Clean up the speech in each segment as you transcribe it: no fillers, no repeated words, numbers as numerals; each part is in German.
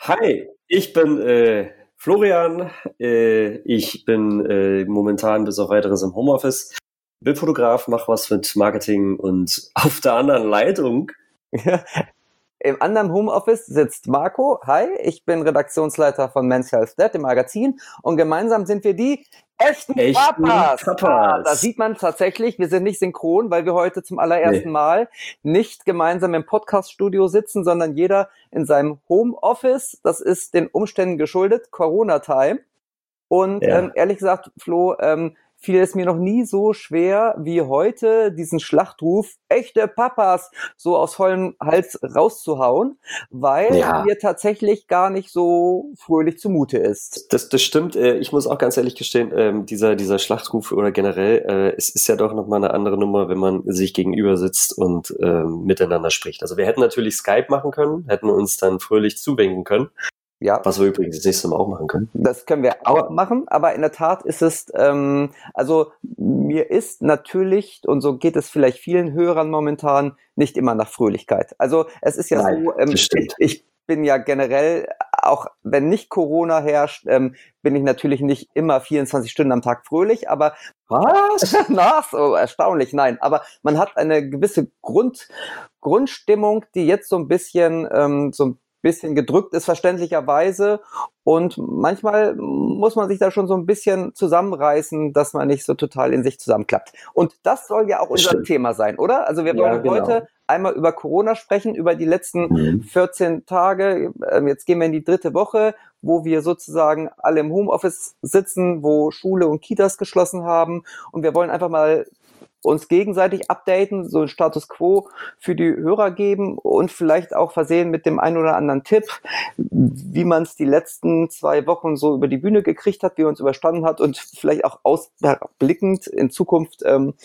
Hi, ich bin Florian. Ich bin momentan bis auf weiteres im Homeoffice. Bin Fotograf, mache was mit Marketing und auf der anderen Leitung. Ja. Im anderen Homeoffice sitzt Marco. Hi, ich bin Redaktionsleiter von Men's Health Dad, dem Magazin. Und gemeinsam sind wir die echten Papas. Da sieht man tatsächlich, wir sind nicht synchron, weil wir heute zum allerersten Mal nicht gemeinsam im Podcast-Studio sitzen, sondern jeder in seinem Homeoffice. Das ist den Umständen geschuldet, Corona-Time. Und ehrlich gesagt, Flo, fiel es mir noch nie so schwer wie heute, diesen Schlachtruf echte Papas so aus vollem Hals rauszuhauen, weil mir tatsächlich gar nicht so fröhlich zumute ist. Das stimmt. Ich muss auch ganz ehrlich gestehen, dieser Schlachtruf oder generell, es ist ja doch nochmal eine andere Nummer, wenn man sich gegenüber sitzt und miteinander spricht. Also wir hätten natürlich Skype machen können, hätten uns dann fröhlich zuwinken können. Ja. Was wir übrigens das nächste Mal auch machen können. Das können wir auch machen, aber in der Tat ist es, also mir ist natürlich, und so geht es vielleicht vielen Hörern momentan, nicht immer nach Fröhlichkeit. Also es ist ja ich bin ja generell, auch wenn nicht Corona herrscht, bin ich natürlich nicht immer 24 Stunden am Tag fröhlich, aber was? So erstaunlich, nein. Aber man hat eine gewisse Grundstimmung, die jetzt so ein bisschen gedrückt ist, verständlicherweise. Und manchmal muss man sich da schon so ein bisschen zusammenreißen, dass man nicht so total in sich zusammenklappt. Und das soll ja auch unser Thema sein, oder? Also wir wollen heute einmal über Corona sprechen, über die letzten 14 Tage. Jetzt gehen wir in die 3. Woche, wo wir sozusagen alle im Homeoffice sitzen, wo Schule und Kitas geschlossen haben. Und wir wollen einfach mal uns gegenseitig updaten, so einen Status Quo für die Hörer geben und vielleicht auch versehen mit dem einen oder anderen Tipp, wie man es die letzten 2 Wochen so über die Bühne gekriegt hat, wie man es überstanden hat und vielleicht auch ausblickend in Zukunft,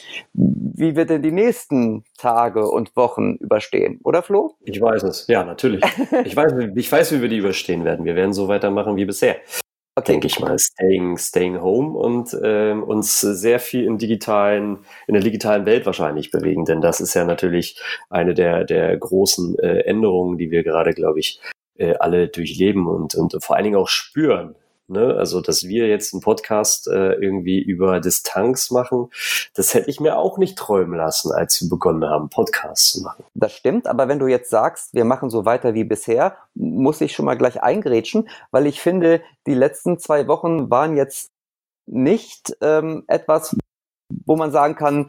wie wir denn die nächsten Tage und Wochen überstehen. Oder Flo? Ich weiß es, ja, natürlich. Ich weiß, wie wir die überstehen werden. Wir werden so weitermachen wie bisher. Okay. Denke ich mal, staying home und uns sehr viel in der digitalen Welt wahrscheinlich bewegen, denn das ist ja natürlich eine der großen Änderungen, die wir gerade, glaube ich, alle durchleben und vor allen Dingen auch spüren. Ne? Also, dass wir jetzt einen Podcast irgendwie über Distanz machen, das hätte ich mir auch nicht träumen lassen, als wir begonnen haben, Podcasts zu machen. Das stimmt, aber wenn du jetzt sagst, wir machen so weiter wie bisher, muss ich schon mal gleich eingrätschen, weil ich finde, die letzten 2 Wochen waren jetzt nicht etwas, wo man sagen kann,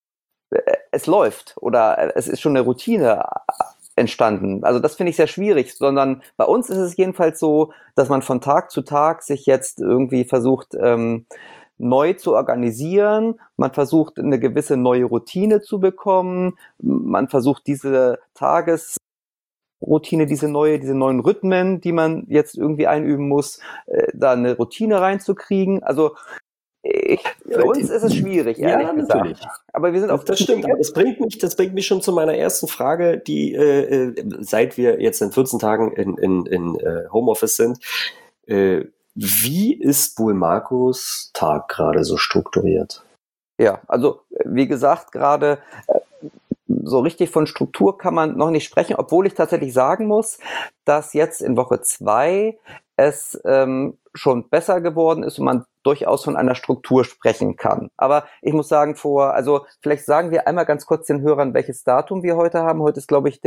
es läuft oder es ist schon eine Routine entstanden. Also das finde ich sehr schwierig, sondern bei uns ist es jedenfalls so, dass man von Tag zu Tag sich jetzt irgendwie versucht, neu zu organisieren. Man versucht, eine gewisse neue Routine zu bekommen. Man versucht, diese Tagesroutine, diese neuen Rhythmen, die man jetzt irgendwie einüben muss, da eine Routine reinzukriegen. Also für uns ist es schwierig, ehrlich gesagt. Natürlich. Aber wir sind auf das stimmt. Aber das bringt mich schon zu meiner ersten Frage, die seit wir jetzt in 14 Tagen in Homeoffice sind, wie ist wohl Marcos Tag gerade so strukturiert? Ja, also wie gesagt, gerade so richtig von Struktur kann man noch nicht sprechen, obwohl ich tatsächlich sagen muss, dass jetzt in Woche 2 es schon besser geworden ist und man durchaus von einer Struktur sprechen kann. Aber ich muss sagen, vielleicht sagen wir einmal ganz kurz den Hörern, welches Datum wir heute haben. Heute ist, glaube ich,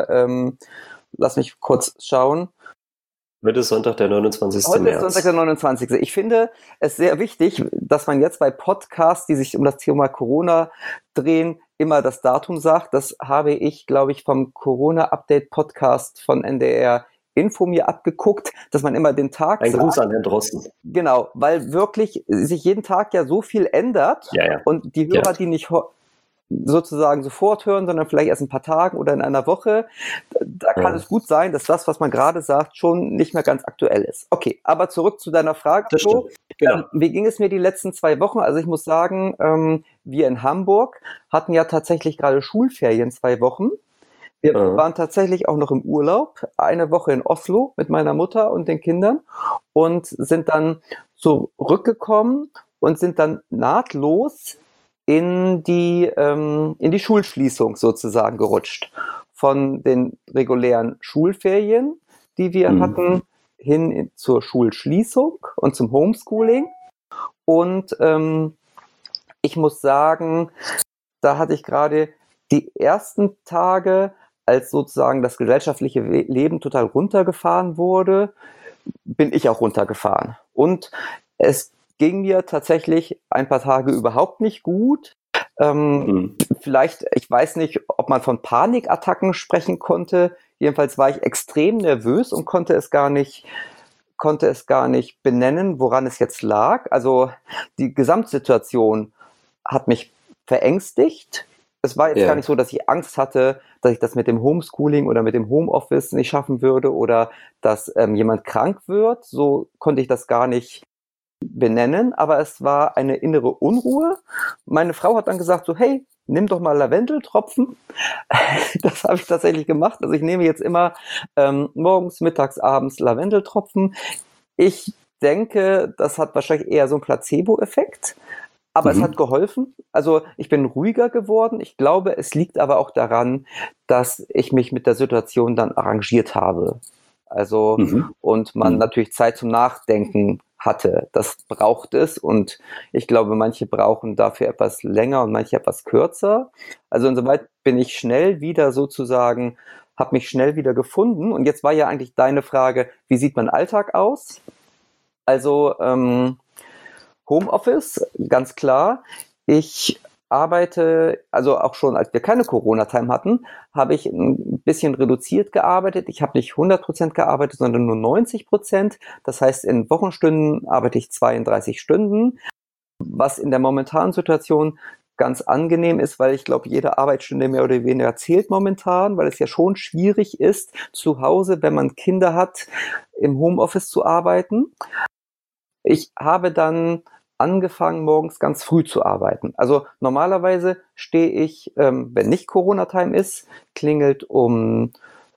lass mich kurz schauen. Heute ist Sonntag, der 29. Heute März. Ist Sonntag, der 29. Ich finde es sehr wichtig, dass man jetzt bei Podcasts, die sich um das Thema Corona drehen, immer das Datum sagt. Das habe ich, glaube ich, vom Corona-Update-Podcast von NDR Info mir abgeguckt, dass man immer den Tag sagt. Ein Gruß an Herrn Drosten. Genau, weil wirklich sich jeden Tag ja so viel ändert und die Hörer, die nicht sozusagen sofort hören, sondern vielleicht erst ein paar Tagen oder in einer Woche, da kann es gut sein, dass das, was man gerade sagt, schon nicht mehr ganz aktuell ist. Okay, aber zurück zu deiner Frage, Flo. Genau. Wie ging es mir die letzten 2 Wochen? Also ich muss sagen, wir in Hamburg hatten ja tatsächlich gerade Schulferien 2 Wochen. Wir waren tatsächlich auch noch im Urlaub, 1 Woche in Oslo mit meiner Mutter und den Kindern und sind dann zurückgekommen und sind dann nahtlos in die Schulschließung sozusagen gerutscht. Von den regulären Schulferien, die wir hatten, hin zur Schulschließung und zum Homeschooling. Und ich muss sagen, da hatte ich gerade die ersten Tage, als sozusagen das gesellschaftliche Leben total runtergefahren wurde, bin ich auch runtergefahren. Und es ging mir tatsächlich ein paar Tage überhaupt nicht gut. Vielleicht, ich weiß nicht, ob man von Panikattacken sprechen konnte. Jedenfalls war ich extrem nervös und konnte es gar nicht benennen, woran es jetzt lag. Also die Gesamtsituation hat mich verängstigt. Es war jetzt gar nicht so, dass ich Angst hatte, dass ich das mit dem Homeschooling oder mit dem Homeoffice nicht schaffen würde oder dass jemand krank wird. So konnte ich das gar nicht benennen, aber es war eine innere Unruhe. Meine Frau hat dann gesagt so, hey, nimm doch mal Lavendeltropfen. Das habe ich tatsächlich gemacht. Also ich nehme jetzt immer morgens, mittags, abends Lavendeltropfen. Ich denke, das hat wahrscheinlich eher so einen Placebo-Effekt. Aber es hat geholfen. Also ich bin ruhiger geworden. Ich glaube, es liegt aber auch daran, dass ich mich mit der Situation dann arrangiert habe. Also und man natürlich Zeit zum Nachdenken hatte. Das braucht es und ich glaube, manche brauchen dafür etwas länger und manche etwas kürzer. Also insoweit bin ich schnell wieder sozusagen, habe mich schnell wieder gefunden. Und jetzt war ja eigentlich deine Frage, wie sieht mein Alltag aus? Also Homeoffice, ganz klar. Ich arbeite, also auch schon als wir keine Corona-Time hatten, habe ich ein bisschen reduziert gearbeitet. Ich habe nicht 100% gearbeitet, sondern nur 90%. Das heißt, in Wochenstunden arbeite ich 32 Stunden, was in der momentanen Situation ganz angenehm ist, weil ich glaube, jede Arbeitsstunde mehr oder weniger zählt momentan, weil es ja schon schwierig ist, zu Hause, wenn man Kinder hat, im Homeoffice zu arbeiten. Ich habe dann angefangen, morgens ganz früh zu arbeiten. Also normalerweise stehe ich, wenn nicht Corona-Time ist, klingelt um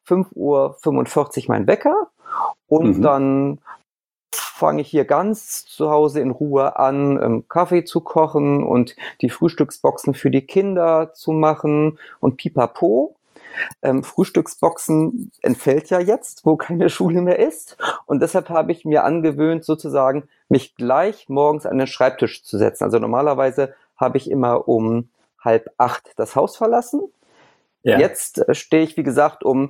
5:45 Uhr mein Wecker und dann fange ich hier ganz zu Hause in Ruhe an, Kaffee zu kochen und die Frühstücksboxen für die Kinder zu machen und pipapo. Frühstücksboxen entfällt ja jetzt, wo keine Schule mehr ist. Und deshalb habe ich mir angewöhnt, sozusagen mich gleich morgens an den Schreibtisch zu setzen. Also normalerweise habe ich immer um 7:30 das Haus verlassen. Ja. Jetzt stehe ich, wie gesagt, um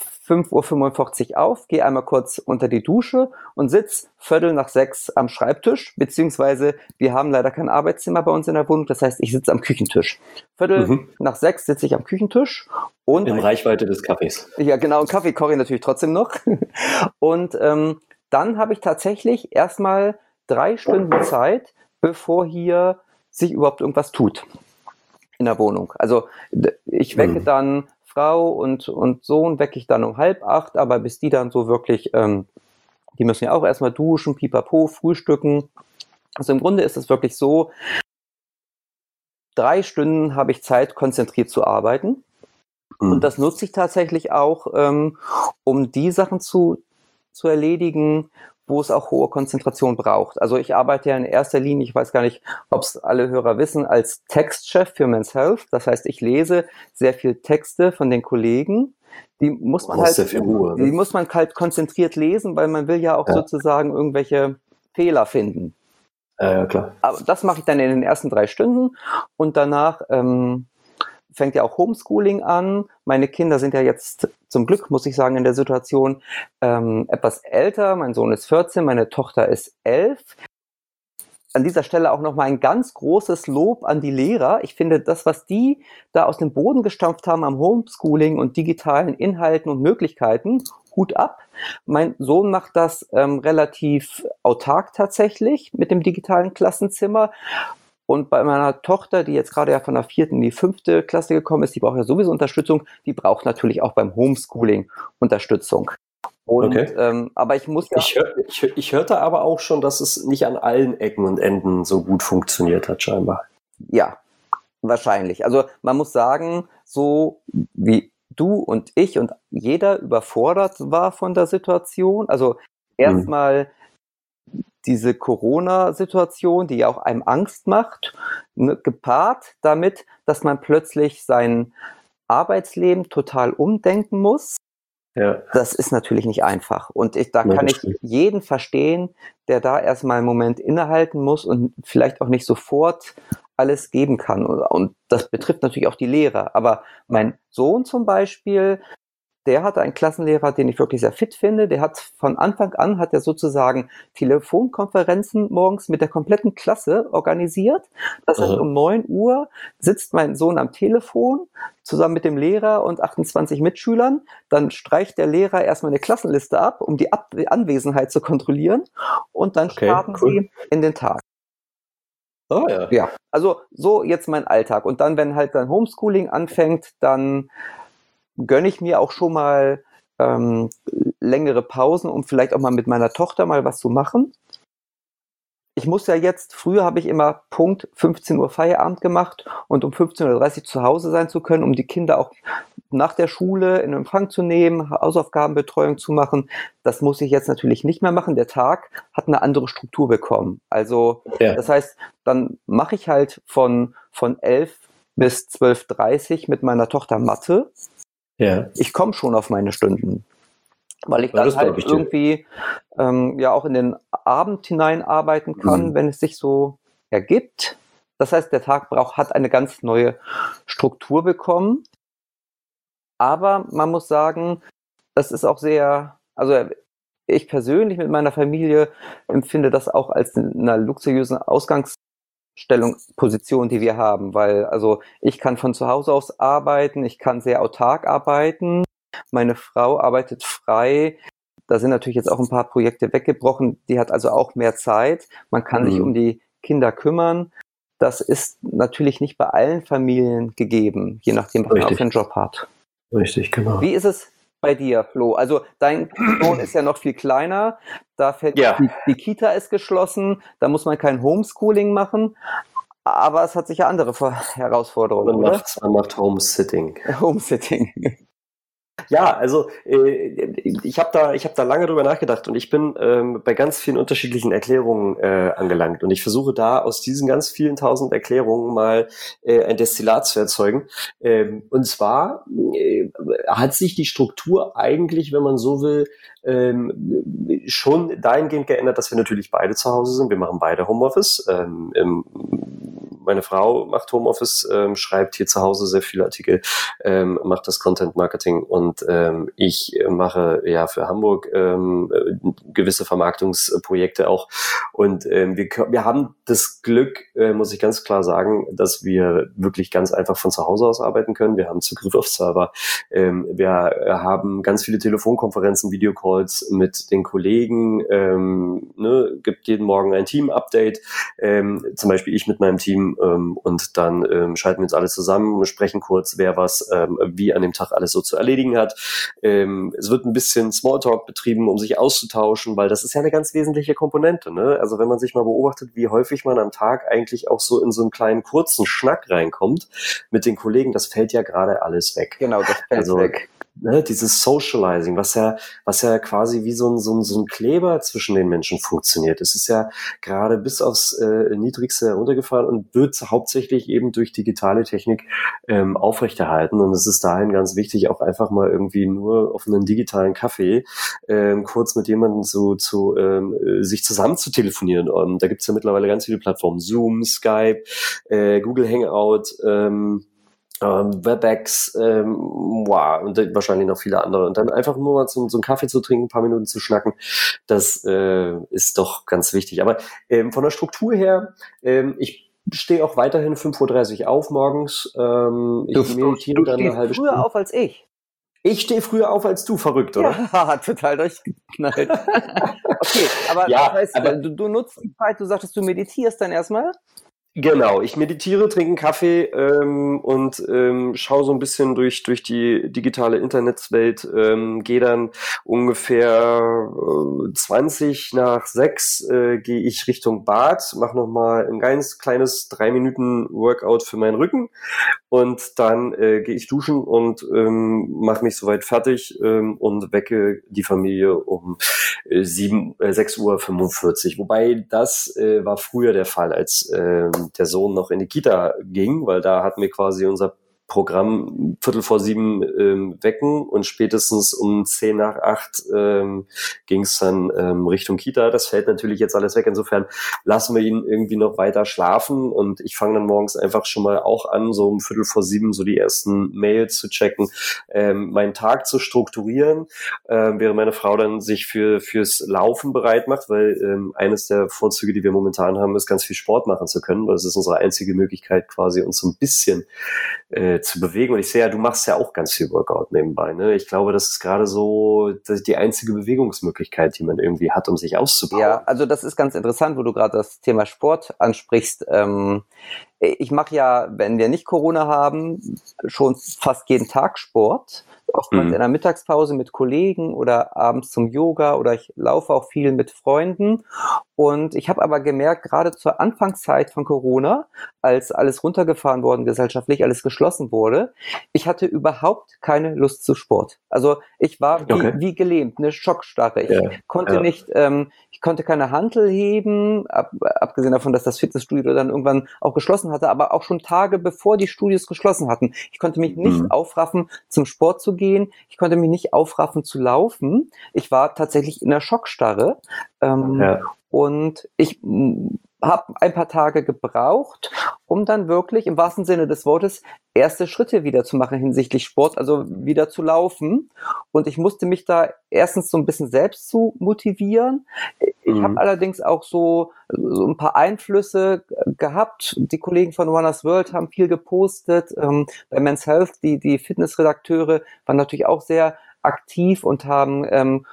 5:45 Uhr auf, gehe einmal kurz unter die Dusche und sitze 5:45 am Schreibtisch, beziehungsweise wir haben leider kein Arbeitszimmer bei uns in der Wohnung, das heißt, ich sitze am Küchentisch. 5:45 sitze ich am Küchentisch. Und in Reichweite des Kaffees. Ja, genau, Kaffee koche ich natürlich trotzdem noch. Und dann habe ich tatsächlich erstmal 3 Stunden Zeit, bevor hier sich überhaupt irgendwas tut in der Wohnung. Also ich wecke dann Frau und Sohn wecke ich dann um 7:30, aber bis die dann so wirklich, die müssen ja auch erstmal duschen, pipapo, frühstücken. Also im Grunde ist es wirklich so, 3 Stunden habe ich Zeit, konzentriert zu arbeiten. Und das nutze ich tatsächlich auch, um die Sachen zu erledigen, wo es auch hohe Konzentration braucht. Also ich arbeite ja in erster Linie, ich weiß gar nicht, ob es alle Hörer wissen, als Textchef für Men's Health. Das heißt, ich lese sehr viel Texte von den Kollegen. Die muss man halt konzentriert lesen, weil man will ja auch sozusagen irgendwelche Fehler finden. Ja, klar. Aber das mache ich dann in den ersten 3 Stunden und danach fängt ja auch Homeschooling an. Meine Kinder sind ja jetzt zum Glück, muss ich sagen, in der Situation etwas älter. Mein Sohn ist 14, meine Tochter ist 11. An dieser Stelle auch nochmal ein ganz großes Lob an die Lehrer. Ich finde, das, was die da aus dem Boden gestampft haben am Homeschooling und digitalen Inhalten und Möglichkeiten, Hut ab. Mein Sohn macht das relativ autark tatsächlich mit dem digitalen Klassenzimmer. Und bei meiner Tochter, die jetzt gerade ja von der 4. in die 5. Klasse gekommen ist, die braucht ja sowieso Unterstützung, die braucht natürlich auch beim Homeschooling Unterstützung. Und, aber ich muss ja... Ich hörte aber auch schon, dass es nicht an allen Ecken und Enden so gut funktioniert hat, scheinbar. Ja, wahrscheinlich. Also man muss sagen, so wie du und ich und jeder überfordert war von der Situation. Also erstmal diese Corona-Situation, die ja auch einem Angst macht, gepaart damit, dass man plötzlich sein Arbeitsleben total umdenken muss. Ja. Das ist natürlich nicht einfach. Und kann ich jeden verstehen, der da erstmal einen Moment innehalten muss und vielleicht auch nicht sofort alles geben kann. Und das betrifft natürlich auch die Lehrer. Aber mein Sohn zum Beispiel, der hatte einen Klassenlehrer, den ich wirklich sehr fit finde. Der hat von Anfang an, hat er sozusagen Telefonkonferenzen morgens mit der kompletten Klasse organisiert. Das heißt, um 9 Uhr sitzt mein Sohn am Telefon zusammen mit dem Lehrer und 28 Mitschülern. Dann streicht der Lehrer erstmal eine Klassenliste ab, um die Anwesenheit zu kontrollieren. Und dann starten sie in den Tag. Oh ja. Ja, also so jetzt mein Alltag. Und dann, wenn halt dann Homeschooling anfängt, dann gönne ich mir auch schon mal längere Pausen, um vielleicht auch mal mit meiner Tochter mal was zu machen. Ich muss ja jetzt, früher habe ich immer Punkt 15 Uhr Feierabend gemacht und um 15:30 Uhr zu Hause sein zu können, um die Kinder auch nach der Schule in Empfang zu nehmen, Hausaufgabenbetreuung zu machen. Das muss ich jetzt natürlich nicht mehr machen. Der Tag hat eine andere Struktur bekommen. Also das heißt, dann mache ich halt von 11 bis 12:30 Uhr mit meiner Tochter Mathe. Ja. Ich komme schon auf meine Stunden, weil ich dann halt irgendwie auch in den Abend hineinarbeiten kann, wenn es sich so ergibt. Das heißt, der Tag hat eine ganz neue Struktur bekommen. Aber man muss sagen, das ist auch sehr, also ich persönlich mit meiner Familie empfinde das auch als eine luxuriöse Position, die wir haben, weil also ich kann von zu Hause aus arbeiten, ich kann sehr autark arbeiten, meine Frau arbeitet frei, da sind natürlich jetzt auch ein paar Projekte weggebrochen, die hat also auch mehr Zeit, man kann sich um die Kinder kümmern, das ist natürlich nicht bei allen Familien gegeben, je nachdem, was man auch für einen Job hat. Richtig, genau. Wie ist es bei dir, Flo? Also dein Sohn ist ja noch viel kleiner, da fällt die Kita ist geschlossen, da muss man kein Homeschooling machen, aber es hat sicher andere Herausforderungen, Man macht Homesitting. Homesitting. Ja, also ich habe da lange drüber nachgedacht und ich bin bei ganz vielen unterschiedlichen Erklärungen angelangt und ich versuche da aus diesen ganz vielen 1000 Erklärungen mal ein Destillat zu erzeugen. Und zwar hat sich die Struktur eigentlich, wenn man so will, schon dahingehend geändert, dass wir natürlich beide zu Hause sind. Wir machen beide Homeoffice. Meine Frau macht Homeoffice, schreibt hier zu Hause sehr viele Artikel, macht das Content Marketing und ich mache ja für Hamburg gewisse Vermarktungsprojekte auch. Und wir haben das Glück, muss ich ganz klar sagen, dass wir wirklich ganz einfach von zu Hause aus arbeiten können. Wir haben Zugriff auf Server. Wir haben ganz viele Telefonkonferenzen, Videocalls mit den Kollegen, gibt jeden Morgen ein Team-Update, zum Beispiel ich mit meinem Team und dann schalten wir uns alle zusammen, sprechen kurz, wer was wie an dem Tag alles so zu erledigen hat. Es wird ein bisschen Smalltalk betrieben, um sich auszutauschen, weil das ist ja eine ganz wesentliche Komponente, ne? Also wenn man sich mal beobachtet, wie häufig man am Tag eigentlich auch so in so einen kleinen kurzen Schnack reinkommt mit den Kollegen, das fällt ja gerade alles weg. Genau, das fällt weg. Ne, dieses Socializing, was ja quasi wie so ein Kleber zwischen den Menschen funktioniert. Es ist ja gerade bis aufs Niedrigste heruntergefahren und wird hauptsächlich eben durch digitale Technik aufrechterhalten. Und es ist dahin ganz wichtig, auch einfach mal irgendwie nur auf einen digitalen Kaffee kurz mit jemandem sich zusammen zu telefonieren. Und da gibt's ja mittlerweile ganz viele Plattformen. Zoom, Skype, Google Hangout, WebEx, und wahrscheinlich noch viele andere. Und dann einfach nur mal so einen Kaffee zu trinken, ein paar Minuten zu schnacken, das ist doch ganz wichtig. Aber von der Struktur her, ich stehe auch weiterhin 5:30 Uhr auf morgens. Ich meditiere dann eine halbe Stunde. Du stehst früher auf als ich. Ich stehe früher auf als du, verrückt, oder? Ja, total durchgeknallt. Okay, aber das heißt, du nutzt die Zeit, du sagtest, du meditierst dann erstmal? Genau, ich meditiere, trinke einen Kaffee und schaue so ein bisschen durch die digitale Internetswelt, gehe dann ungefähr 5:20 gehe ich Richtung Bad, mache nochmal ein ganz kleines 3 Minuten Workout für meinen Rücken und dann gehe ich duschen und mache mich soweit fertig und wecke die Familie um 6:45 Uhr. Wobei das war früher der Fall, als der Sohn noch in die Kita ging, weil da hatten wir quasi unser Programm 7:15 wecken und spätestens um 7:50 ging es dann Richtung Kita. Das fällt natürlich jetzt alles weg. Insofern lassen wir ihn irgendwie noch weiter schlafen und ich fange dann morgens einfach schon mal auch an, so um 6:45 so die ersten Mails zu checken, meinen Tag zu strukturieren, während meine Frau dann sich fürs Laufen bereit macht, weil eines der Vorzüge, die wir momentan haben, ist, ganz viel Sport machen zu können, weil das ist unsere einzige Möglichkeit, quasi uns so ein bisschen zu bewegen. Und ich sehe ja, du machst ja auch ganz viel Workout nebenbei. Ne? Ich glaube, das ist gerade so die einzige Bewegungsmöglichkeit, die man irgendwie hat, um sich auszubauen. Ja, also das ist ganz interessant, wo du gerade das Thema Sport ansprichst. Ich mache ja, wenn wir nicht Corona haben, schon fast jeden Tag Sport. Oftmals in der Mittagspause mit Kollegen oder abends zum Yoga oder ich laufe auch viel mit Freunden. Und ich habe aber gemerkt, gerade zur Anfangszeit von Corona, als alles runtergefahren worden, gesellschaftlich alles geschlossen wurde, ich hatte überhaupt keine Lust zu Sport. Also ich war wie gelähmt, eine Schockstarre. Ich konnte nicht, ich konnte keine Hantel heben, abgesehen davon, dass das Fitnessstudio dann irgendwann auch geschlossen hatte, aber auch schon Tage bevor die Studios geschlossen hatten. Ich konnte mich nicht aufraffen, zum Sport zu gehen. Ich konnte mich nicht aufraffen, zu laufen. Ich war tatsächlich in der Schockstarre. Und ich habe ein paar Tage gebraucht, um dann wirklich im wahrsten Sinne des Wortes erste Schritte wieder zu machen hinsichtlich Sport, also wieder zu laufen. Und ich musste mich da erstens so ein bisschen selbst zu motivieren. Ich habe allerdings auch so ein paar Einflüsse gehabt. Die Kollegen von Runners World haben viel gepostet. Bei Men's Health, die Fitnessredakteure waren natürlich auch sehr aktiv und haben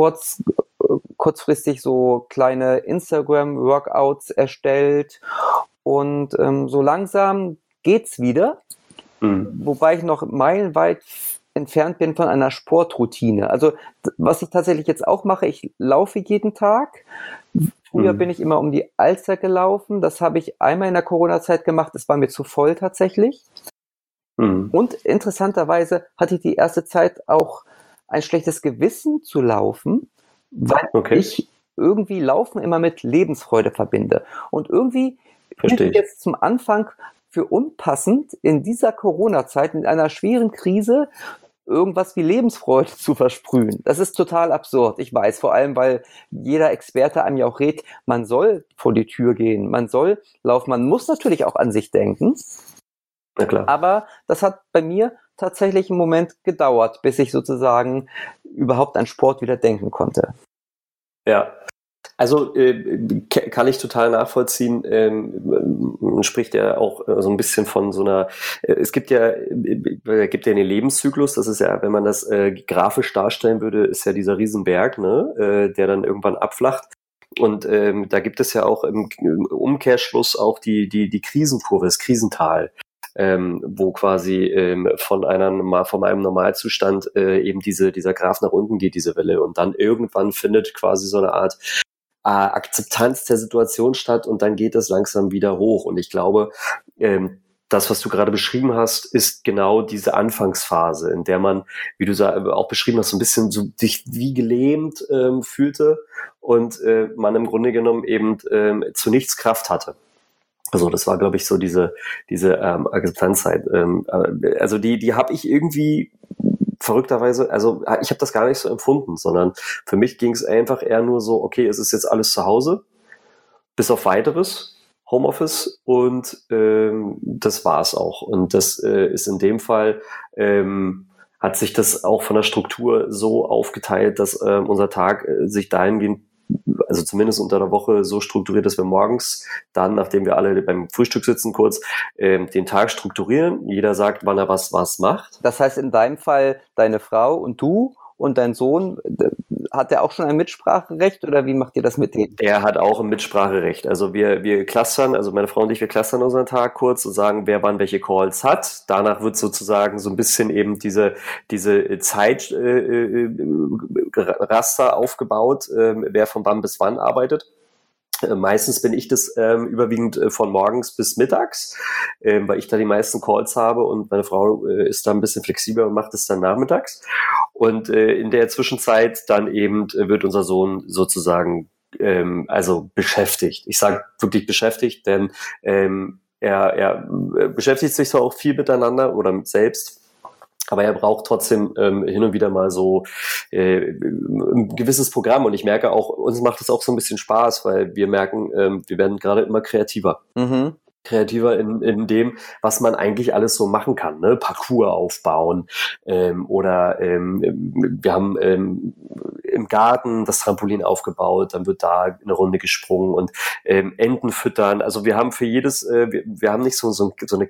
kurzfristig so kleine Instagram-Workouts erstellt und so langsam geht's wieder, wobei ich noch meilenweit entfernt bin von einer Sportroutine. Also was ich tatsächlich jetzt auch mache, ich laufe jeden Tag. Früher bin ich immer um die Alster gelaufen, das habe ich einmal in der Corona-Zeit gemacht, das war mir zu voll tatsächlich. Und interessanterweise hatte ich die erste Zeit auch ein schlechtes Gewissen zu laufen, weil ich irgendwie Laufen immer mit Lebensfreude verbinde. Und irgendwie finde ich jetzt zum Anfang für unpassend, in dieser Corona-Zeit, in einer schweren Krise, irgendwas wie Lebensfreude zu versprühen. Das ist total absurd. Ich weiß, vor allem, weil jeder Experte einem ja auch rät, man soll vor die Tür gehen, man soll laufen, man muss natürlich auch an sich denken. Na klar. Aber das hat bei mir tatsächlich einen Moment gedauert, bis ich sozusagen überhaupt an Sport wieder denken konnte. Ja, also kann ich total nachvollziehen. Man spricht ja auch so ein bisschen von so einer, es gibt ja den Lebenszyklus, das ist ja, wenn man das grafisch darstellen würde, ist ja dieser Riesenberg, ne, der dann irgendwann abflacht. Und da gibt es ja auch im Umkehrschluss auch die Krisenkurve, das Krisental. Wo quasi von einem Normalzustand eben dieser Graph nach unten geht, diese Welle. Und dann irgendwann findet quasi so eine Art Akzeptanz der Situation statt und dann geht es langsam wieder hoch. Und ich glaube, das, was du gerade beschrieben hast, ist genau diese Anfangsphase, in der man, wie du auch beschrieben hast, so ein bisschen so sich wie gelähmt fühlte und man im Grunde genommen eben zu nichts Kraft hatte. Also das war, glaube ich, so diese Akzeptanzzeit. Also die habe ich irgendwie verrückterweise, also ich habe das gar nicht so empfunden, sondern für mich ging es einfach eher nur so, okay, es ist jetzt alles zu Hause, bis auf weiteres, Homeoffice und das war's auch. Und das ist in dem Fall, hat sich das auch von der Struktur so aufgeteilt, dass unser Tag sich dahingehend, also zumindest unter der Woche, so strukturiert, dass wir morgens dann, nachdem wir alle beim Frühstück sitzen, kurz den Tag strukturieren. Jeder sagt, wann er was macht. Das heißt, in deinem Fall deine Frau und du und dein Sohn, hat der auch schon ein Mitspracherecht oder wie macht ihr das mit dem? Der hat auch ein Mitspracherecht. Also wir clustern, also meine Frau und ich, wir clustern unseren Tag kurz und sagen, wer wann welche Calls hat. Danach wird sozusagen so ein bisschen eben diese Zeitraster aufgebaut, wer von wann bis wann arbeitet. Meistens bin ich das überwiegend von morgens bis mittags, weil ich da die meisten Calls habe und meine Frau ist da ein bisschen flexibler und macht es dann nachmittags. Und in der Zwischenzeit dann eben wird unser Sohn sozusagen also beschäftigt. Ich sage wirklich beschäftigt, denn er beschäftigt sich zwar auch viel miteinander oder mit selbst, aber er braucht trotzdem hin und wieder mal so ein gewisses Programm. Und ich merke auch, uns macht es auch so ein bisschen Spaß, weil wir merken, wir werden gerade immer kreativer. Mhm. Kreativer in dem, was man eigentlich alles so machen kann, ne? Parcours aufbauen oder wir haben im Garten das Trampolin aufgebaut, dann wird da eine Runde gesprungen und Enten füttern. Also wir haben für jedes, wir haben nicht so eine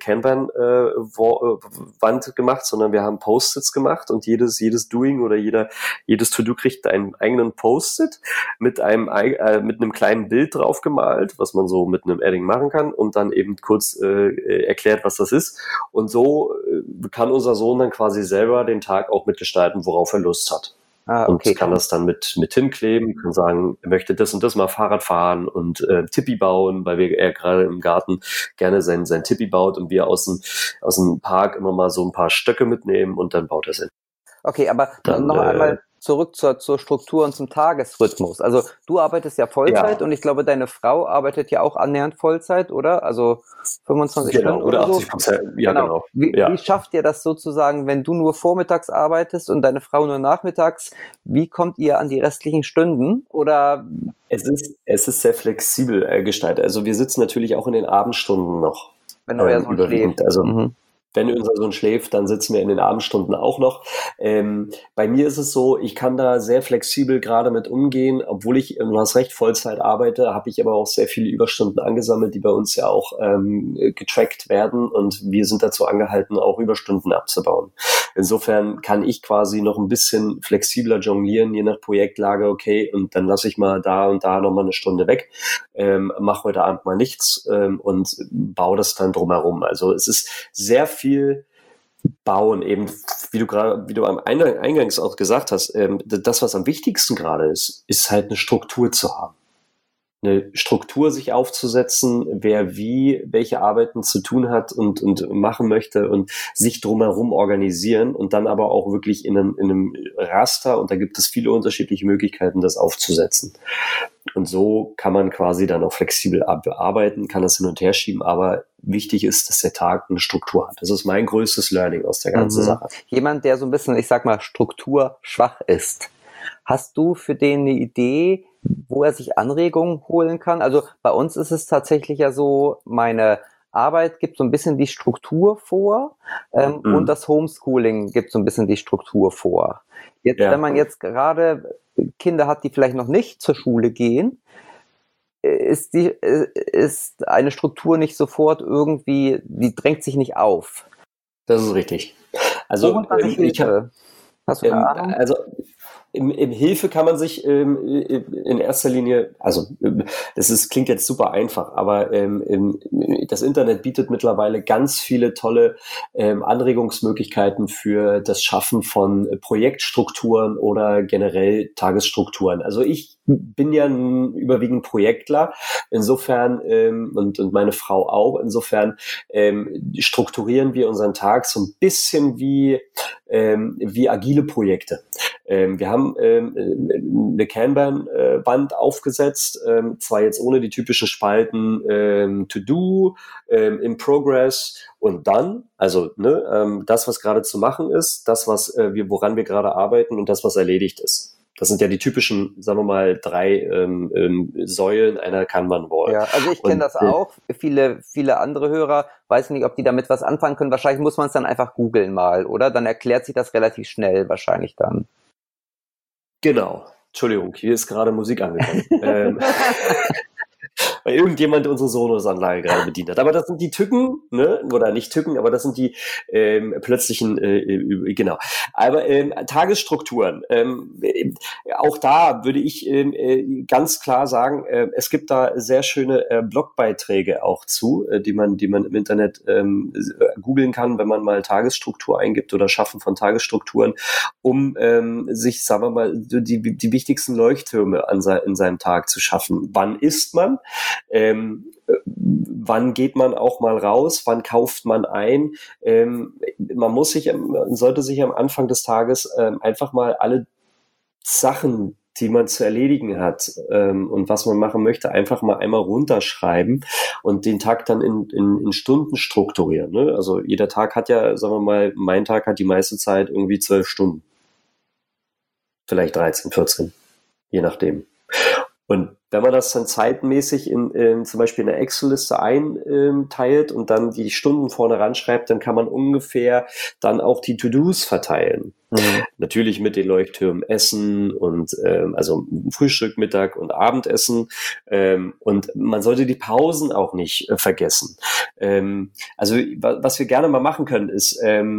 Kanban-Wand gemacht, sondern wir haben Post-its gemacht und jedes Doing oder jedes To-Do kriegt einen eigenen Post-it mit einem kleinen Bild drauf gemalt, was man so mit einem Edding machen kann und dann eben kurz erklärt, was das ist. Und so kann unser Sohn dann quasi selber den Tag auch mitgestalten, worauf er Lust hat. Okay. Und kann das dann mit hinkleben, kann sagen, er möchte das und das mal Fahrrad fahren und Tippi bauen, weil er gerade im Garten gerne sein Tippi baut und wir aus dem Park immer mal so ein paar Stöcke mitnehmen und dann baut er es hin. Okay, aber dann noch einmal zurück zur Struktur und zum Tagesrhythmus. Also du arbeitest ja Vollzeit und ich glaube, deine Frau arbeitet ja auch annähernd Vollzeit, oder? Also 25 Stunden oder 80%. Ja, genau. Wie schafft ihr das sozusagen, wenn du nur vormittags arbeitest und deine Frau nur nachmittags? Wie kommt ihr an die restlichen Stunden? Oder? Es ist sehr flexibel gestaltet. Also wir sitzen natürlich auch in den Abendstunden noch. Wenn euer Sohn schläft. Also wenn unser Sohn schläft, dann sitzen wir in den Abendstunden auch noch. Bei mir ist es so, ich kann da sehr flexibel gerade mit umgehen, obwohl ich, du hast recht, Vollzeit arbeite, habe ich aber auch sehr viele Überstunden angesammelt, die bei uns ja auch getrackt werden und wir sind dazu angehalten, auch Überstunden abzubauen. Insofern kann ich quasi noch ein bisschen flexibler jonglieren, je nach Projektlage, okay, und dann lasse ich mal da und da nochmal eine Stunde weg, mache heute Abend mal nichts und baue das dann drumherum. Also es ist sehr viel bauen, eben, wie du am Eingangs auch gesagt hast, das, was am wichtigsten gerade ist halt eine Struktur zu haben. Eine Struktur sich aufzusetzen, wer welche Arbeiten zu tun hat und machen möchte und sich drumherum organisieren und dann aber auch wirklich in einem Raster, und da gibt es viele unterschiedliche Möglichkeiten, das aufzusetzen. Und so kann man quasi dann auch flexibel arbeiten, kann das hin und her schieben, aber wichtig ist, dass der Tag eine Struktur hat. Das ist mein größtes Learning aus der ganzen Sache. Jemand, der so ein bisschen, ich sag mal, strukturschwach ist. Hast du für den eine Idee, wo er sich Anregungen holen kann? Also bei uns ist es tatsächlich ja so, meine Arbeit gibt so ein bisschen die Struktur vor und das Homeschooling gibt so ein bisschen die Struktur vor. Jetzt, wenn man jetzt gerade Kinder hat, die vielleicht noch nicht zur Schule gehen, ist eine Struktur nicht sofort irgendwie, die drängt sich nicht auf. Das ist richtig. Also hast du eine Ahnung? Also im Hilfe kann man sich in erster Linie, also klingt jetzt super einfach, aber das Internet bietet mittlerweile ganz viele tolle Anregungsmöglichkeiten für das Schaffen von Projektstrukturen oder generell Tagesstrukturen. Also ich bin ja überwiegend Projektler, insofern und meine Frau auch, insofern strukturieren wir unseren Tag so ein bisschen wie agile Projekte. Wir haben eine Kanban-Wand aufgesetzt, zwar jetzt ohne die typischen Spalten To Do, in Progress und dann, also das, was gerade zu machen ist, das, woran wir gerade arbeiten und das, was erledigt ist. Das sind ja die typischen, sagen wir mal, 3 Säulen einer Kanban-Wall. Ja, also ich kenne das auch. Viele andere Hörer, weiß nicht, ob die damit was anfangen können. Wahrscheinlich muss man es dann einfach googeln mal, oder? Dann erklärt sich das relativ schnell wahrscheinlich dann. Genau. Entschuldigung, hier ist gerade Musik angekommen. Weil irgendjemand unsere Sonos-Anlage gerade bedient hat. Aber das sind die Tücken, ne? Oder nicht Tücken, aber das sind die plötzlichen, genau. Aber Tagesstrukturen, auch da würde ich ganz klar sagen, es gibt da sehr schöne Blogbeiträge auch zu, die man im Internet googeln kann, wenn man mal Tagesstruktur eingibt oder Schaffen von Tagesstrukturen, um sich, sagen wir mal, die wichtigsten Leuchttürme in seinem Tag zu schaffen. Wann isst man? Wann geht man auch mal raus? Wann kauft man ein? Man sollte sich am Anfang des Tages einfach mal alle Sachen, die man zu erledigen hat und was man machen möchte, einfach mal einmal runterschreiben und den Tag dann in Stunden strukturieren. Ne? Also jeder Tag hat ja, sagen wir mal, mein Tag hat die meiste Zeit irgendwie 12 Stunden. Vielleicht 13, 14, je nachdem. Und wenn man das dann zeitmäßig zum Beispiel in eine Excel-Liste einteilt und dann die Stunden vorne ranschreibt, dann kann man ungefähr dann auch die To-Dos verteilen. Natürlich mit den Leuchttürmen Essen und also Frühstück, Mittag und Abendessen. Und man sollte die Pausen auch nicht vergessen. Also was wir gerne mal machen können, ist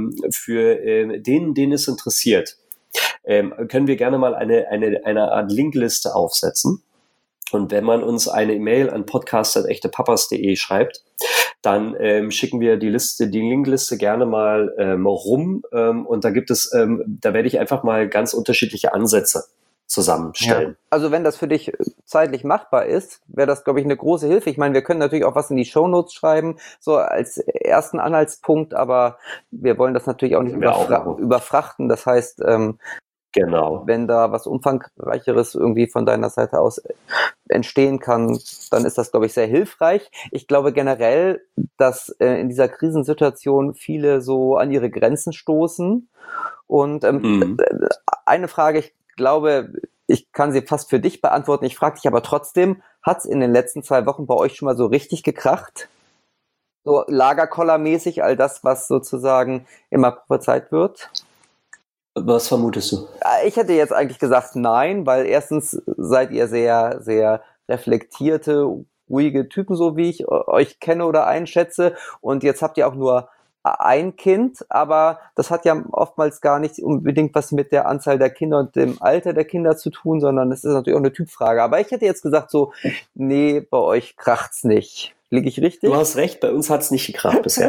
für denen es interessiert, können wir gerne mal eine Art Linkliste aufsetzen. Und wenn man uns eine E-Mail an podcast@echtepapas.de schreibt, dann schicken wir die Linkliste gerne mal rum. Und da gibt es, da werde ich einfach mal ganz unterschiedliche Ansätze zusammenstellen. Ja. Also wenn das für dich zeitlich machbar ist, wäre das, glaube ich, eine große Hilfe. Ich meine, wir können natürlich auch was in die Shownotes schreiben, so als ersten Anhaltspunkt, aber wir wollen das natürlich auch nicht überfrachten. Das heißt, genau. Wenn da was Umfangreicheres irgendwie von deiner Seite aus entstehen kann, dann ist das, glaube ich, sehr hilfreich. Ich glaube generell, dass in dieser Krisensituation viele so an ihre Grenzen stoßen. Und eine Frage, ich glaube, ich kann sie fast für dich beantworten. Ich frage dich aber trotzdem, hat es in den letzten 2 Wochen bei euch schon mal so richtig gekracht? So Lagerkoller-mäßig, all das, was sozusagen immer prophezeit wird? Was vermutest du? Ich hätte jetzt eigentlich gesagt nein, weil erstens seid ihr sehr, sehr reflektierte, ruhige Typen, so wie ich euch kenne oder einschätze. Und jetzt habt ihr auch nur ein Kind, aber das hat ja oftmals gar nicht unbedingt was mit der Anzahl der Kinder und dem Alter der Kinder zu tun, sondern es ist natürlich auch eine Typfrage. Aber ich hätte jetzt gesagt so, nee, bei euch kracht's nicht. Liege ich richtig? Du hast recht, bei uns hat es nicht gekracht bisher.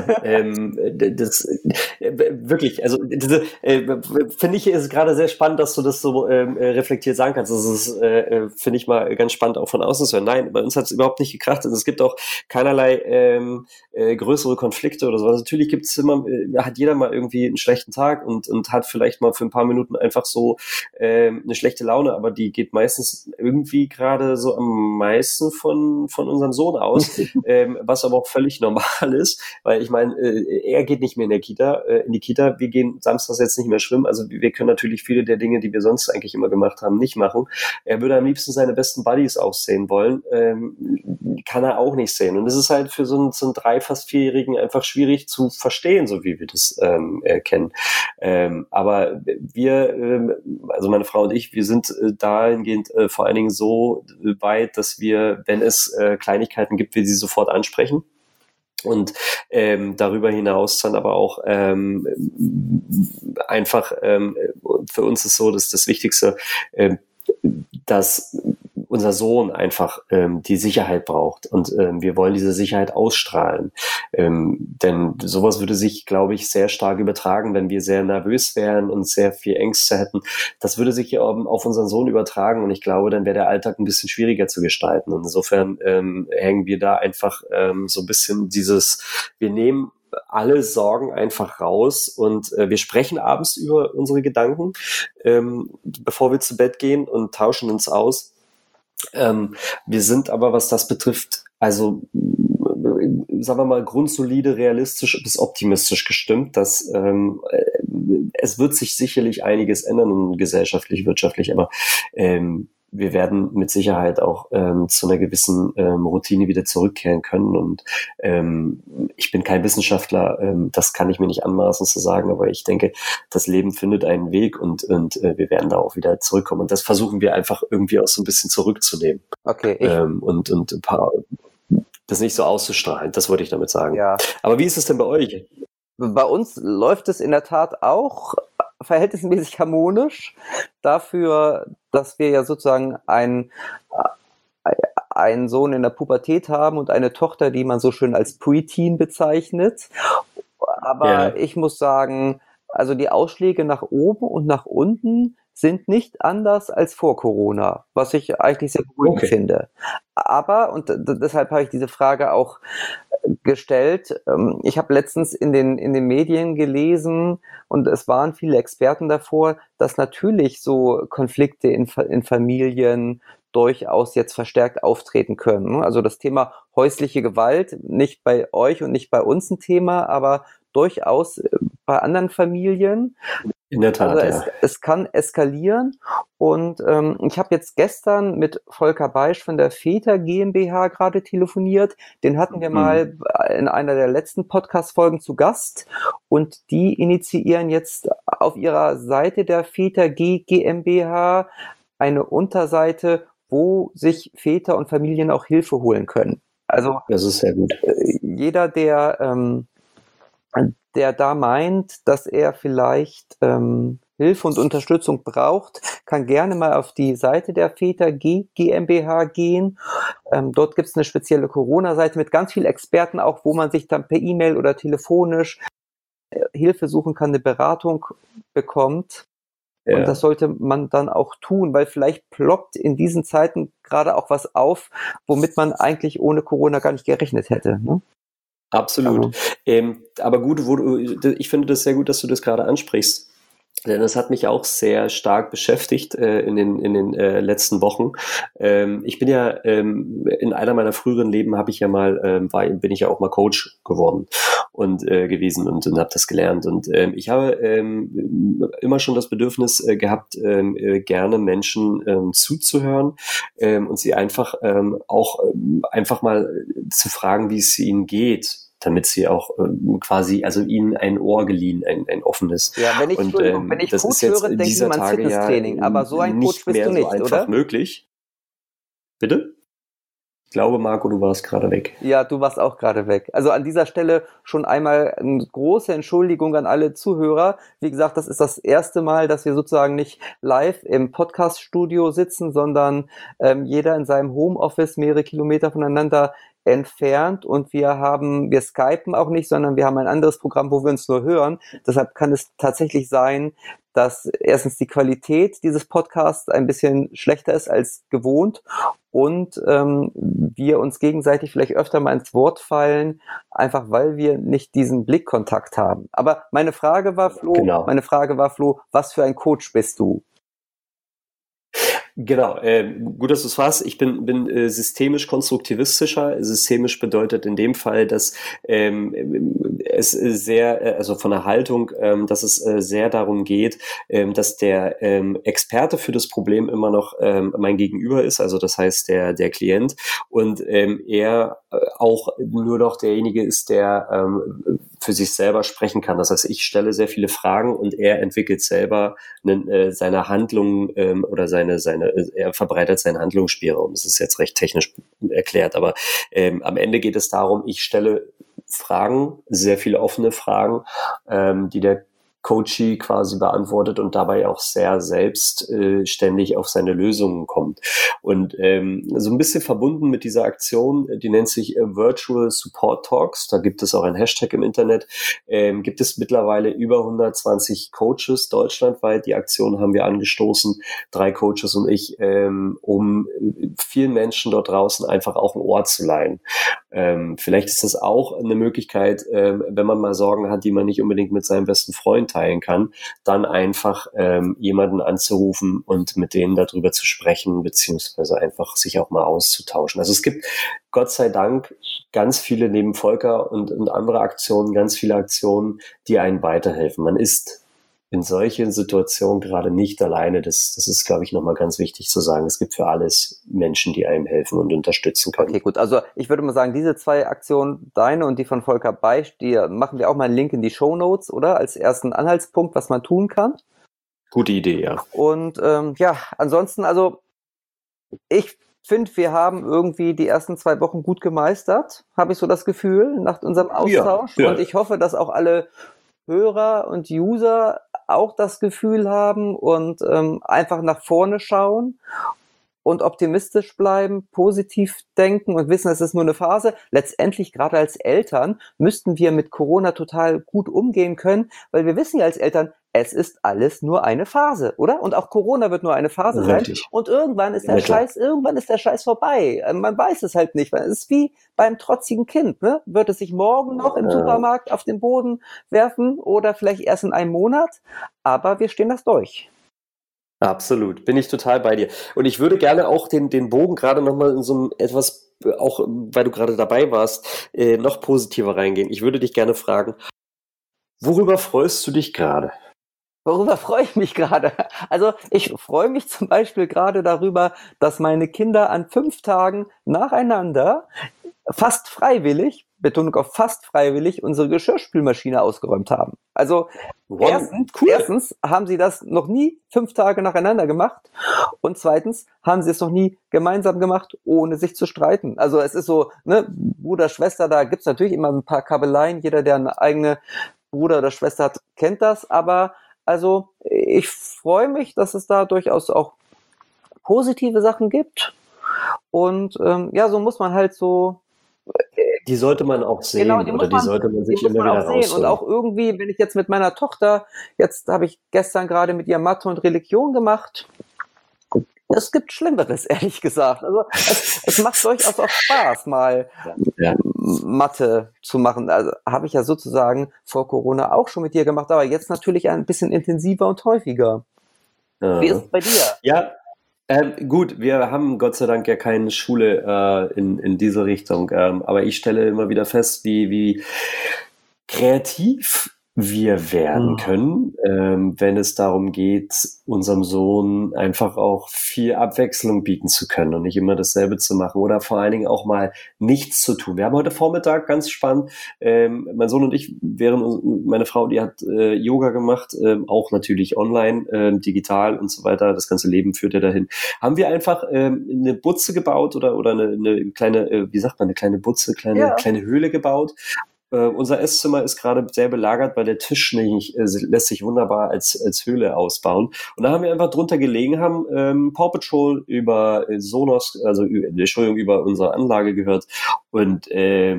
Wirklich, also finde ich ist gerade sehr spannend, dass du das so reflektiert sagen kannst. Das ist, finde ich mal ganz spannend auch von außen zu hören. Nein, bei uns hat es überhaupt nicht gekracht. Also es gibt auch keinerlei größere Konflikte oder so. Also natürlich gibt es immer, hat jeder mal irgendwie einen schlechten Tag und hat vielleicht mal für ein paar Minuten einfach so eine schlechte Laune, aber die geht meistens irgendwie gerade so am meisten von unserem Sohn aus. Was aber auch völlig normal ist, weil ich meine, er geht nicht mehr in die Kita, wir gehen samstags jetzt nicht mehr schwimmen, also wir können natürlich viele der Dinge, die wir sonst eigentlich immer gemacht haben, nicht machen. Er würde am liebsten seine besten Buddies auch sehen wollen, kann er auch nicht sehen. Und es ist halt für so einen 3-, fast 4-Jährigen einfach schwierig zu verstehen, so wie wir das kennen. Aber wir, also meine Frau und ich, wir sind dahingehend vor allen Dingen so weit, dass wir, wenn es Kleinigkeiten gibt, wir sie sofort ansprechen. Und darüber hinaus dann aber auch einfach für uns ist so, dass das Wichtigste, dass unser Sohn einfach die Sicherheit braucht und wir wollen diese Sicherheit ausstrahlen. Denn sowas würde sich, glaube ich, sehr stark übertragen, wenn wir sehr nervös wären und sehr viel Ängste hätten. Das würde sich auf unseren Sohn übertragen und ich glaube, dann wäre der Alltag ein bisschen schwieriger zu gestalten. Und insofern hängen wir da einfach so ein bisschen wir nehmen alle Sorgen einfach raus und wir sprechen abends über unsere Gedanken, bevor wir zu Bett gehen und tauschen uns aus. Wir sind aber, was das betrifft, also sagen wir mal grundsolide, realistisch bis optimistisch gestimmt, dass es wird sich sicherlich einiges ändern, gesellschaftlich, wirtschaftlich, aber wir werden mit Sicherheit auch zu einer gewissen Routine wieder zurückkehren können. Und ich bin kein Wissenschaftler, das kann ich mir nicht anmaßen zu sagen, aber ich denke, das Leben findet einen Weg und wir werden da auch wieder zurückkommen. Und das versuchen wir einfach irgendwie auch so ein bisschen zurückzunehmen. Okay. Und ein paar, das nicht so auszustrahlen, das wollte ich damit sagen. Ja. Aber wie ist es denn bei euch? Bei uns läuft es in der Tat auch verhältnismäßig harmonisch dafür, dass wir ja sozusagen einen Sohn in der Pubertät haben und eine Tochter, die man so schön als Preteen bezeichnet. Aber ich muss sagen, also die Ausschläge nach oben und nach unten sind nicht anders als vor Corona, was ich eigentlich sehr beruhigend finde. Aber, und deshalb habe ich diese Frage auch gestellt. Ich habe letztens in den Medien gelesen und es waren viele Experten davor, dass natürlich so Konflikte in Familien durchaus jetzt verstärkt auftreten können. Also das Thema häusliche Gewalt, nicht bei euch und nicht bei uns ein Thema, aber durchaus bei anderen Familien. In der Tat, also es kann eskalieren und ich habe jetzt gestern mit Volker Beisch von der Väter GmbH gerade telefoniert. Den hatten wir mal in einer der letzten Podcast-Folgen zu Gast und die initiieren jetzt auf ihrer Seite der Väter GmbH eine Unterseite, wo sich Väter und Familien auch Hilfe holen können. Also das ist sehr gut. Jeder, der da meint, dass er vielleicht Hilfe und Unterstützung braucht, kann gerne mal auf die Seite der Väter GmbH gehen. Dort gibt es eine spezielle Corona-Seite mit ganz vielen Experten auch, wo man sich dann per E-Mail oder telefonisch Hilfe suchen kann, eine Beratung bekommt. Ja. Und das sollte man dann auch tun, weil vielleicht ploppt in diesen Zeiten gerade auch was auf, womit man eigentlich ohne Corona gar nicht gerechnet hätte. Ne? Absolut. Aber gut, ich finde das sehr gut, dass du das gerade ansprichst. Denn das hat mich auch sehr stark beschäftigt in den letzten Wochen. Ich bin ja in einer meiner früheren Leben bin ich ja auch mal Coach geworden und gewesen und habe das gelernt. Und ich habe immer schon das Bedürfnis gehabt, gerne Menschen zuzuhören und sie einfach einfach mal zu fragen, wie es ihnen geht, damit sie auch quasi, also ihnen ein Ohr geliehen, ein offenes. Ja, wenn ich das Coach ist jetzt höre, denke ich mal ans Fitnesstraining, aber so ein Coach bist du nicht, so einfach oder? Möglich. Bitte? Ich glaube, Marco, du warst gerade weg. Ja, du warst auch gerade weg. Also an dieser Stelle schon einmal eine große Entschuldigung an alle Zuhörer. Wie gesagt, das ist das erste Mal, dass wir sozusagen nicht live im Podcast-Studio sitzen, sondern jeder in seinem Homeoffice mehrere Kilometer voneinander entfernt und wir skypen auch nicht, sondern wir haben ein anderes Programm, wo wir uns nur hören. Deshalb kann es tatsächlich sein, dass erstens die Qualität dieses Podcasts ein bisschen schlechter ist als gewohnt und wir uns gegenseitig vielleicht öfter mal ins Wort fallen, einfach weil wir nicht diesen Blickkontakt haben. Aber meine Frage war, Flo, was für ein Coach bist du? Genau, gut, dass du es fragst. Ich bin systemisch konstruktivistischer. Systemisch bedeutet in dem Fall, dass es sehr, also von der Haltung, dass es sehr darum geht, dass der Experte für das Problem immer noch mein Gegenüber ist, also das heißt der Klient, und er auch nur noch derjenige ist, der für sich selber sprechen kann. Das heißt, ich stelle sehr viele Fragen und er entwickelt selber seine Handlungen oder er verbreitet seinen Handlungsspielraum. Das ist jetzt recht technisch erklärt, aber am Ende geht es darum, ich stelle Fragen, sehr viele offene Fragen, die der Coachee quasi beantwortet und dabei auch sehr selbstständig auf seine Lösungen kommt. Und so ein bisschen verbunden mit dieser Aktion, die nennt sich Virtual Support Talks, da gibt es auch ein Hashtag im Internet, gibt es mittlerweile über 120 Coaches deutschlandweit. Die Aktion haben wir angestoßen, 3 Coaches und ich, um vielen Menschen dort draußen einfach auch ein Ohr zu leihen. Vielleicht ist das auch eine Möglichkeit, wenn man mal Sorgen hat, die man nicht unbedingt mit seinem besten Freund teilen kann, dann einfach jemanden anzurufen und mit denen darüber zu sprechen, beziehungsweise einfach sich auch mal auszutauschen. Also es gibt Gott sei Dank ganz viele neben Volker und andere Aktionen, ganz viele Aktionen, die einen weiterhelfen. Man ist in solchen Situationen gerade nicht alleine. Das ist, glaube ich, nochmal ganz wichtig zu sagen. Es gibt für alles Menschen, die einem helfen und unterstützen können. Okay, gut. Also ich würde mal sagen, diese 2 Aktionen, deine und die von Volker Beisch, die machen wir auch mal einen Link in die Shownotes, oder? Als ersten Anhaltspunkt, was man tun kann. Gute Idee, ja. Und ansonsten, also ich finde, wir haben irgendwie die ersten 2 Wochen gut gemeistert, habe ich so das Gefühl, nach unserem Austausch. Ja. Und ich hoffe, dass auch alle Hörer und User auch das Gefühl haben und einfach nach vorne schauen und optimistisch bleiben, positiv denken und wissen, es ist nur eine Phase. Letztendlich, gerade als Eltern, müssten wir mit Corona total gut umgehen können, weil wir wissen ja als Eltern, es ist alles nur eine Phase, oder? Und auch Corona wird nur eine Phase sein. Und irgendwann ist der Scheiß vorbei. Man weiß es halt nicht. Es ist wie beim trotzigen Kind, ne? Wird es sich morgen noch im Supermarkt auf den Boden werfen oder vielleicht erst in einem Monat? Aber wir stehen das durch. Absolut, bin ich total bei dir. Und ich würde gerne auch den Bogen gerade nochmal in so einem etwas, auch weil du gerade dabei warst, noch positiver reingehen. Ich würde dich gerne fragen, worüber freust du dich gerade? Worüber freue ich mich gerade? Also ich freue mich zum Beispiel gerade darüber, dass meine Kinder an 5 Tagen nacheinander fast freiwillig, Betonung auf fast freiwillig, unsere Geschirrspülmaschine ausgeräumt haben. Also erstens haben sie das noch nie 5 Tage nacheinander gemacht und zweitens haben sie es noch nie gemeinsam gemacht, ohne sich zu streiten. Also es ist so, ne, Bruder, Schwester, da gibt's natürlich immer ein paar Kabeleien. Jeder, der eine eigene Bruder oder Schwester hat, kennt das, aber also ich freue mich, dass es da durchaus auch positive Sachen gibt und so muss man halt so... Die sollte man auch sehen, genau, die sollte man sich immer wieder rausholen. Und auch irgendwie, wenn ich jetzt mit meiner Tochter, jetzt habe ich gestern gerade mit ihr Mathe und Religion gemacht, es gibt Schlimmeres, ehrlich gesagt. Also es macht durchaus auch Spaß, mal Mathe zu machen. Also habe ich ja sozusagen vor Corona auch schon mit dir gemacht, aber jetzt natürlich ein bisschen intensiver und häufiger. Wie ist es bei dir? Ja, gut, wir haben Gott sei Dank ja keine Schule in diese Richtung, aber ich stelle immer wieder fest, wie kreativ wir werden können, wenn es darum geht, unserem Sohn einfach auch viel Abwechslung bieten zu können und nicht immer dasselbe zu machen oder vor allen Dingen auch mal nichts zu tun. Wir haben heute Vormittag, ganz spannend, mein Sohn und ich, meine Frau, die hat Yoga gemacht, auch natürlich online, digital und so weiter, das ganze Leben führt ja dahin. Haben wir einfach eine Butze gebaut oder eine kleine, wie sagt man, eine kleine Butze, kleine Höhle gebaut. Unser Esszimmer ist gerade sehr belagert, weil der Tisch lässt sich wunderbar als Höhle ausbauen. Und da haben wir einfach drunter gelegen, haben Paw Patrol über Sonos, über unsere Anlage gehört und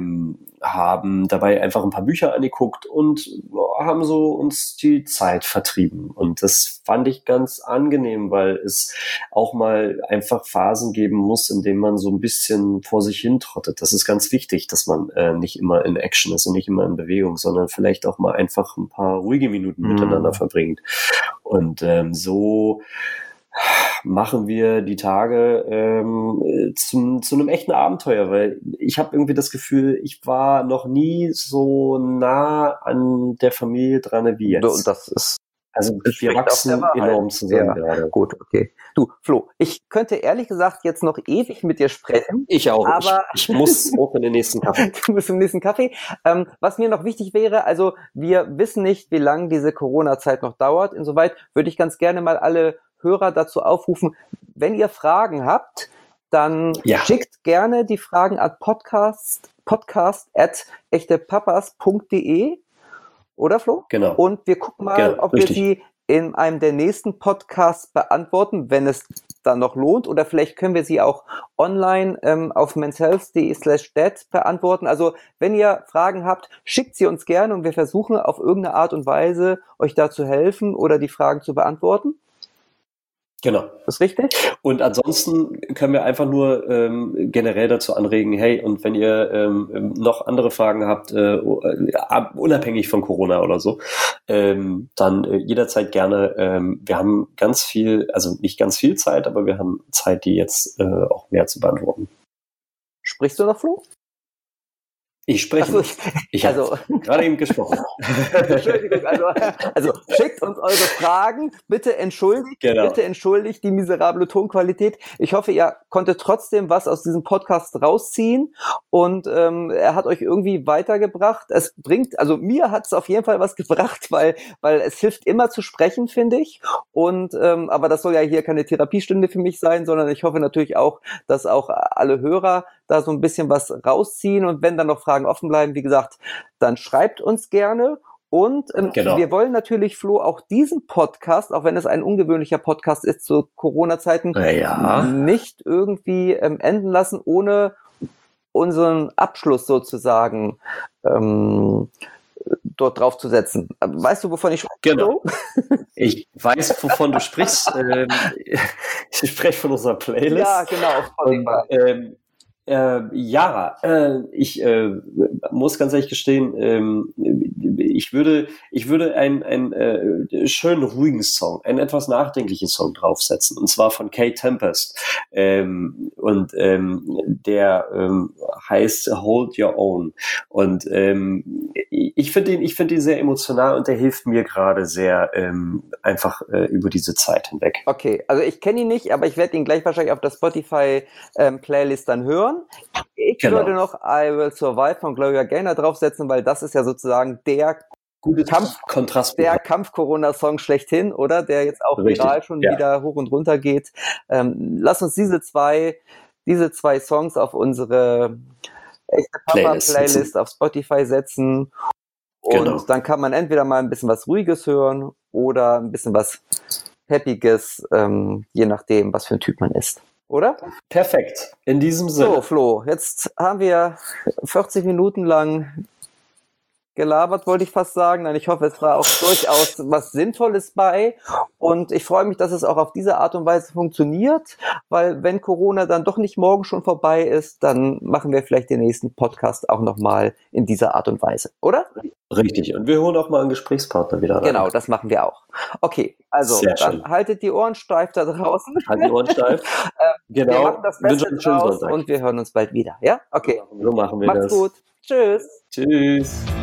haben dabei einfach ein paar Bücher angeguckt und haben so uns die Zeit vertrieben. Und das fand ich ganz angenehm, weil es auch mal einfach Phasen geben muss, in denen man so ein bisschen vor sich hin trottet. Das ist ganz wichtig, dass man nicht immer in Action ist und nicht immer in Bewegung, sondern vielleicht auch mal einfach ein paar ruhige Minuten miteinander verbringt. Und so machen wir die Tage zu einem echten Abenteuer, weil ich habe irgendwie das Gefühl, ich war noch nie so nah an der Familie dran wie jetzt. Das ist also wir wachsen enorm zusammen gerade. Gut, okay. Du, Flo, ich könnte ehrlich gesagt jetzt noch ewig mit dir sprechen. Ich auch. Aber ich muss auch in den nächsten Kaffee. Du musst im nächsten Kaffee. Was mir noch wichtig wäre, also wir wissen nicht, wie lange diese Corona-Zeit noch dauert. Insoweit würde ich ganz gerne mal alle Hörer dazu aufrufen, wenn ihr Fragen habt, dann schickt gerne die Fragen an podcast@echtepapas.de, oder Flo? Genau. Und wir gucken mal, ob wir sie in einem der nächsten Podcasts beantworten, wenn es dann noch lohnt, oder vielleicht können wir sie auch online auf menshealth.de/dead beantworten. Also wenn ihr Fragen habt, schickt sie uns gerne und wir versuchen auf irgendeine Art und Weise euch da zu helfen oder die Fragen zu beantworten. Genau. Ist richtig? Und ansonsten können wir einfach nur generell dazu anregen, hey, und wenn ihr noch andere Fragen habt, unabhängig von Corona oder so, dann jederzeit gerne. Wir haben ganz viel, also nicht ganz viel Zeit, aber wir haben Zeit, die jetzt auch mehr zu beantworten. Sprichst du noch, Flo? Ich spreche. Ich habe gerade eben gesprochen. Entschuldigung, also schickt uns eure Fragen. Bitte entschuldigt die miserable Tonqualität. Ich hoffe, ihr konntet trotzdem was aus diesem Podcast rausziehen und er hat euch irgendwie weitergebracht. Mir hat es auf jeden Fall was gebracht, weil es hilft immer zu sprechen, finde ich. Und aber das soll ja hier keine Therapiestunde für mich sein, sondern ich hoffe natürlich auch, dass auch alle Hörer da so ein bisschen was rausziehen und wenn dann noch Fragen offen bleiben, wie gesagt, dann schreibt uns gerne Und wir wollen natürlich, Flo, auch diesen Podcast, auch wenn es ein ungewöhnlicher Podcast ist zu Corona-Zeiten, nicht irgendwie enden lassen, ohne unseren Abschluss sozusagen dort drauf zu setzen. Weißt du, wovon ich spreche? Genau. Ich weiß, wovon du sprichst. Ich spreche von unserer Playlist. Ja, genau. Ich muss ganz ehrlich gestehen, ich würde einen schönen, ruhigen Song, einen etwas nachdenklichen Song draufsetzen, und zwar von Kate Tempest. Der heißt Hold Your Own. Und ich finde ihn sehr emotional, und der hilft mir gerade sehr einfach über diese Zeit hinweg. Okay, also ich kenne ihn nicht, aber ich werde ihn gleich wahrscheinlich auf der Spotify Playlist dann hören. Ich würde noch I Will Survive von Gloria Gaynor draufsetzen, weil das ist ja sozusagen der Kampf-Corona-Song schlechthin, oder? Der jetzt auch viral schon wieder hoch und runter geht. Lass uns diese zwei Songs auf unsere echte Papa-Playlist auf Spotify setzen. Und dann kann man entweder mal ein bisschen was Ruhiges hören oder ein bisschen was Happiges, je nachdem, was für ein Typ man ist. Oder? Perfekt. In diesem Sinne. So, Flo, jetzt haben wir 40 Minuten lang gelabert, wollte ich fast sagen. Nein, ich hoffe, es war auch durchaus was Sinnvolles bei. Und ich freue mich, dass es auch auf diese Art und Weise funktioniert, weil wenn Corona dann doch nicht morgen schon vorbei ist, dann machen wir vielleicht den nächsten Podcast auch nochmal in dieser Art und Weise, oder? Richtig. Und wir holen auch mal einen Gesprächspartner wieder rein. Genau, das machen wir auch. Okay, also dann haltet die Ohren steif da draußen. Haltet die Ohren steif. Genau. Wir machen das Beste draus und wir hören uns bald wieder. Ja? Okay. So machen wir das. Macht's gut. Tschüss. Tschüss.